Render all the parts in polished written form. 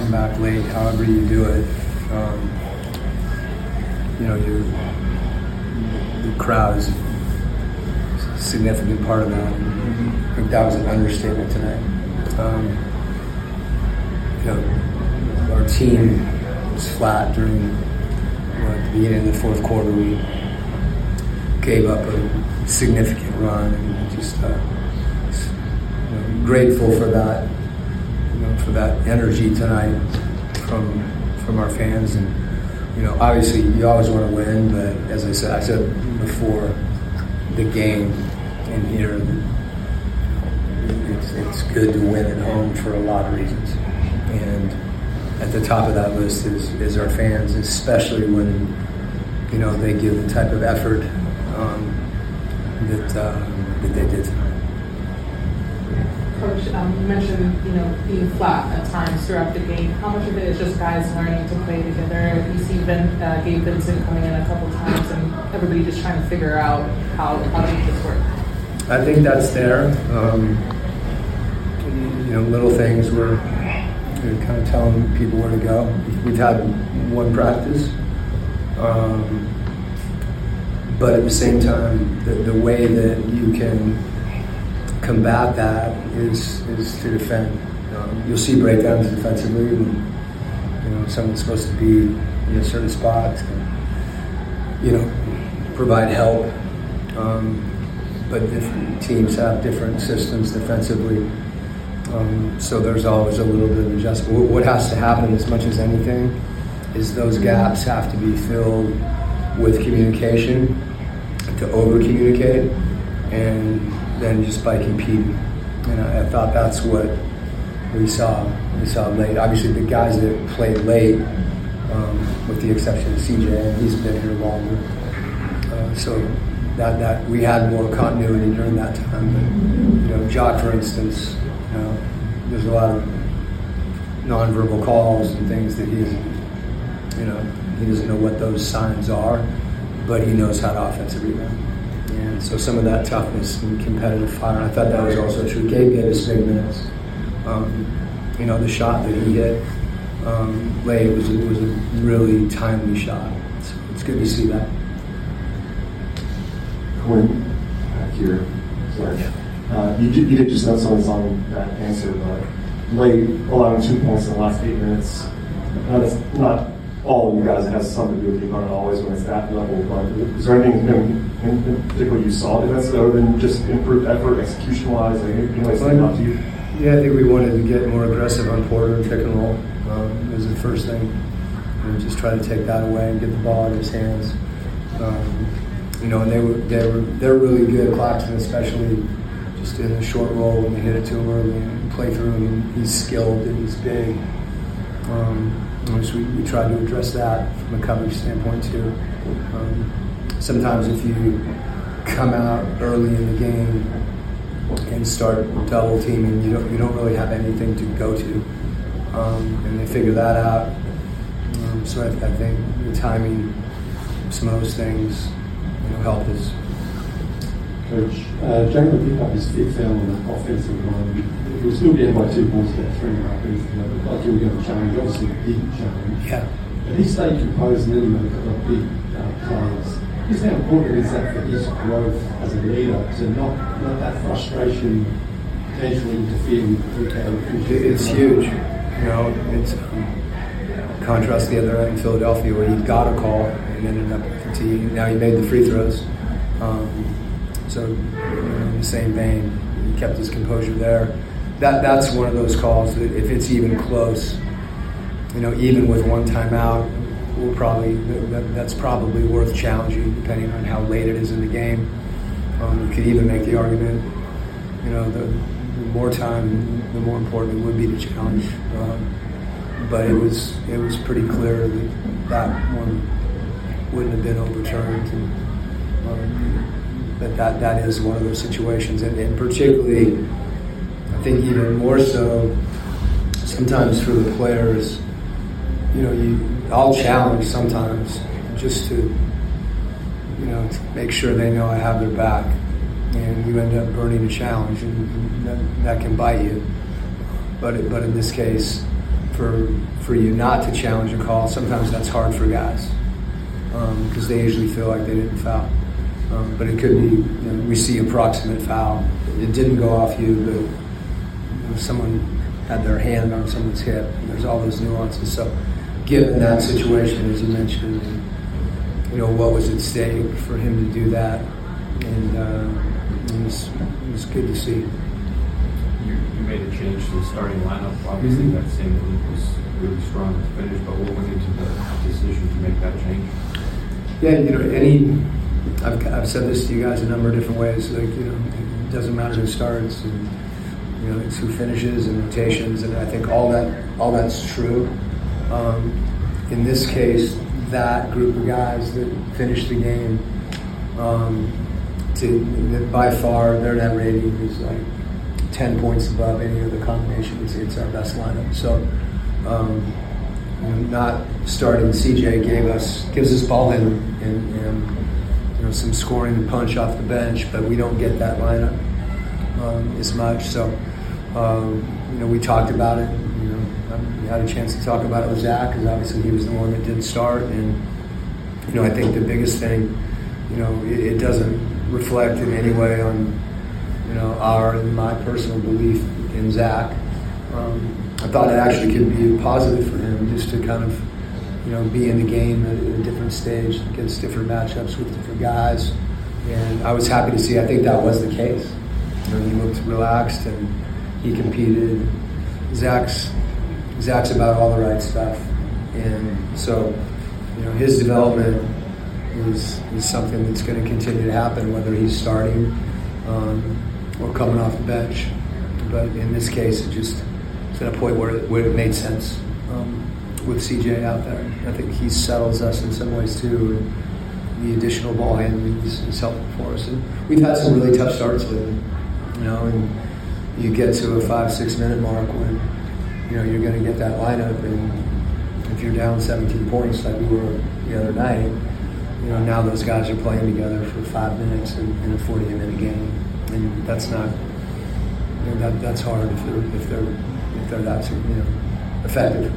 come back late, however you do it. The crowd is a significant part of that. I think that was an understatement tonight. Our team was flat during at the beginning of the fourth quarter. We gave up a significant run, and just grateful for that. For that energy tonight from our fans, and obviously you always want to win, but as I said before the game in here, it's good to win at home for a lot of reasons. And at the top of that list is our fans, especially when they give the type of effort that they did tonight. Coach, you mentioned, being flat at times throughout the game. How much of it is just guys learning to play together? You see Gabe Vincent coming in a couple times and everybody just trying to figure out how to make this work. I think that's there. Little things where kind of telling people where to go. We've had one practice. But at the same time, the way that you can combat that is to defend. You'll see breakdowns defensively, and someone's supposed to be in a certain spot, provide help. But different teams have different systems defensively, so there's always a little bit of adjustment. What has to happen, as much as anything, is those gaps have to be filled with communication, to over-communicate, and then just by competing. And I thought that's what we saw late. Obviously the guys that played late, with the exception of CJ, and he's been here longer. So that we had more continuity during that time. But, Jock, for instance, there's a lot of nonverbal calls and things that he doesn't know what those signs are, but he knows how to offensively rebound. And so some of that toughness and competitive fire, I thought that was also true. Gabe gave us big minutes. The shot that he hit late was a really timely shot. So it's good to see that. Quinn, back here. Sorry. You did just note someone's on that answer, but late allowing 2 points in the last 8 minutes. That's not all of you guys. It has something to do with you, not always when it's that level. But is there anything in particular you saw defensively other than just improved effort, execution-wise? Anything stand out to you? Yeah, I think we wanted to get more aggressive on Porter and pick and roll. It was the first thing. And just try to take that away and get the ball in his hands. And they're really good. Claxton, especially, just in the short roll when they hit it to him early and play through him. He's skilled and he's big. So we tried to address that from a coverage standpoint too. Sometimes if you come out early in the game and start double teaming, you don't really have anything to go to, and they figure that out. So I think the timing, some of those things, helped us. Coach, Jalen picked up his fifth foul on the offensive line. He was still getting by 2 points about 3.5 minutes. Like you were going to change, obviously he didn't change. Yeah. But he stayed composed and then he made a couple of big plays. Just how important is that for his growth as a leader to not let that frustration potentially interfere with how It's huge. It's contrast the other end in Philadelphia where he got a call and ended up with the tee. Now he made the free throws. So in the same vein, he kept his composure there. That's one of those calls that if it's even close, even with one timeout, that's probably worth challenging depending on how late it is in the game. You could even make the argument, the more time, the more important it would be to challenge. But it was pretty clear that one wouldn't have been overturned. But that is one of those situations, and particularly, I think even more so, sometimes for the players, I'll challenge sometimes just to make sure they know I have their back, and you end up burning a challenge, and that can bite you. But in this case, for you not to challenge a call, sometimes that's hard for guys because they usually feel like they didn't foul. But it could be, we see approximate foul. It didn't go off you, but someone had their hand on someone's hip. And there's all those nuances. So given that situation, as you mentioned, what was at stake for him to do that, and it was good to see. You made a change to the starting lineup. Obviously, that same group was really strong to finish, but what went into the decision to make that change? Yeah, I've said this to you guys a number of different ways. It doesn't matter who starts, and it's who finishes and rotations, and I think all that's true. In this case, that group of guys that finished the game, by far their net rating is like 10 points above any other combination. It's our best lineup. So, not starting CJ gives us ball handling and some scoring and punch off the bench, but we don't get that lineup as much. So, we talked about it. I had a chance to talk about it with Zach because obviously he was the one that did start, and I think the biggest thing, it doesn't reflect in any way on our and my personal belief in Zach. I thought it actually could be a positive for him just to kind of be in the game at a different stage against different matchups with different guys, and I was happy to see. I think that was the case. He looked relaxed and he competed. Zach's about all the right stuff, and so his development is something that's going to continue to happen, whether he's starting or coming off the bench. But in this case, it's at a point where it made sense with CJ out there. I think he settles us in some ways too, and the additional ball handling is helpful for us. And we've had some really tough starts with him, and you get to a 5-6 minute mark when you're going to get that lineup, and if you're down 17 points like we were the other night, now those guys are playing together for 5 minutes in a 40-minute game, and that's not that's hard if they're that effective.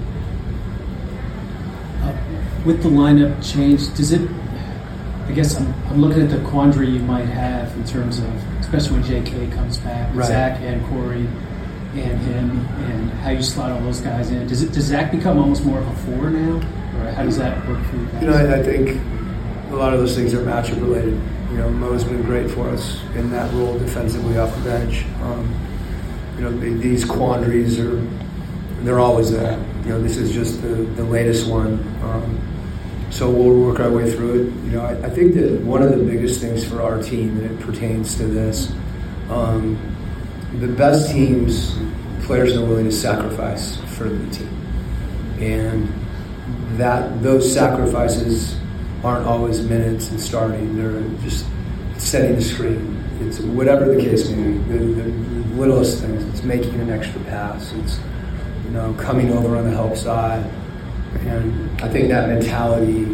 With the lineup change, does it? I guess I'm looking at the quandary you might have in terms of, especially when J.K. comes back, with Zach and Corey and him, and how you slot all those guys in. Does Zach become almost more of a 4 now, or how does that work for you guys? I think a lot of those things are matchup related. Mo's been great for us in that role defensively off the bench. These quandaries they're always there. This is just the latest one. So we'll work our way through it. I think that one of the biggest things for our team, and it pertains to this, the best teams, players are willing to sacrifice for the team, and those sacrifices aren't always minutes and starting. They're just setting the screen. It's whatever the case may be. The littlest things. It's making an extra pass. It's coming over on the help side, and I think that mentality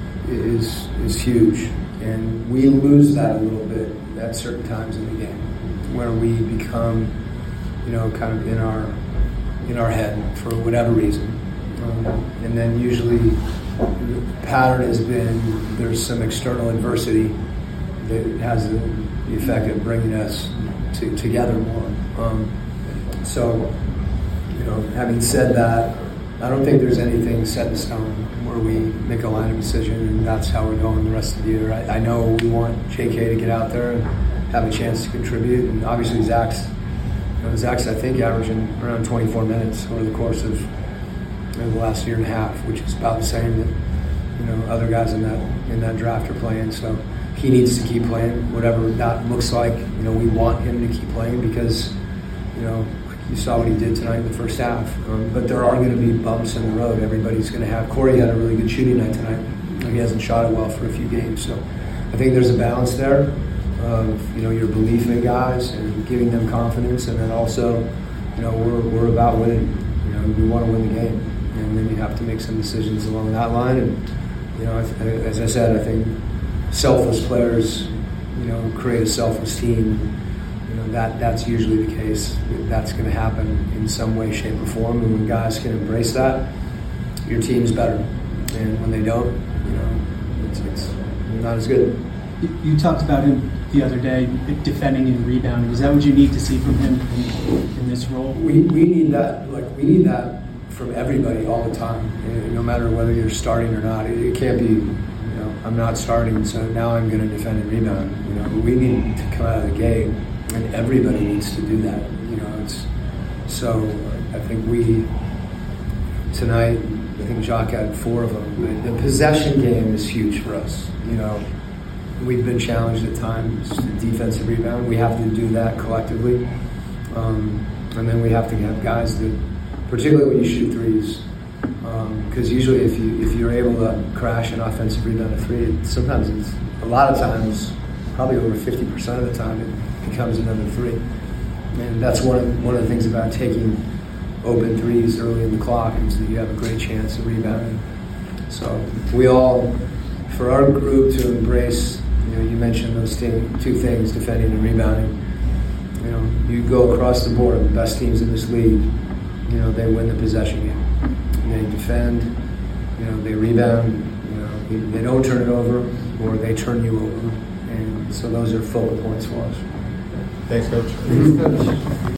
is huge. And we lose that a little bit at certain times in the game, where we become, kind of in our head for whatever reason, and then usually the pattern has been there's some external adversity that has the effect of bringing us together more. So, having said that, I don't think there's anything set in stone where we make a lineup decision and that's how we're going the rest of the year. I know we want JK to get out there and have a chance to contribute, and obviously Zach's I think averaging around 24 minutes over the course of the last year and a half, which is about the same that other guys in that draft are playing. So he needs to keep playing, whatever that looks like. We want him to keep playing because you saw what he did tonight in the first half. But there are going to be bumps in the road. Everybody's going to have. Corey had a really good shooting night tonight. He hasn't shot it well for a few games. So I think there's a balance there of your belief in guys and giving them confidence, and then also we're about winning. We want to win the game, and then you have to make some decisions along that line. And as I said, I think selfless players create a selfless team. that's usually the case. That's going to happen in some way, shape, or form. And when guys can embrace that, your team's better. And when they don't, it's not as good. You talked about him the other day, defending and rebounding. Is that what you need to see from him in this role? We need that. We need that from everybody all the time. No matter whether you're starting or not, it can't be. I'm not starting, so now I'm going to defend and rebound. We need to come out of the gate, and everybody needs to do that. So. I think tonight. I think Jacques had 4 of them. The possession game is huge for us. We've been challenged at times to defensive rebound. We have to do that collectively, and then we have to have guys that, particularly when you shoot threes. Because usually if you're able to crash an offensive rebound of 3, a lot of times, probably over 50% of the time, it becomes another 3. And that's one of the things about taking open threes early in the clock is that you have a great chance of rebounding. So we all, for our group to embrace, you mentioned those 2 things, defending and rebounding. You go across the board, the best teams in this league, they win the possession game. They defend, they rebound, they don't turn it over, or they turn you over. And so those are focal points for us. Thanks, Coach.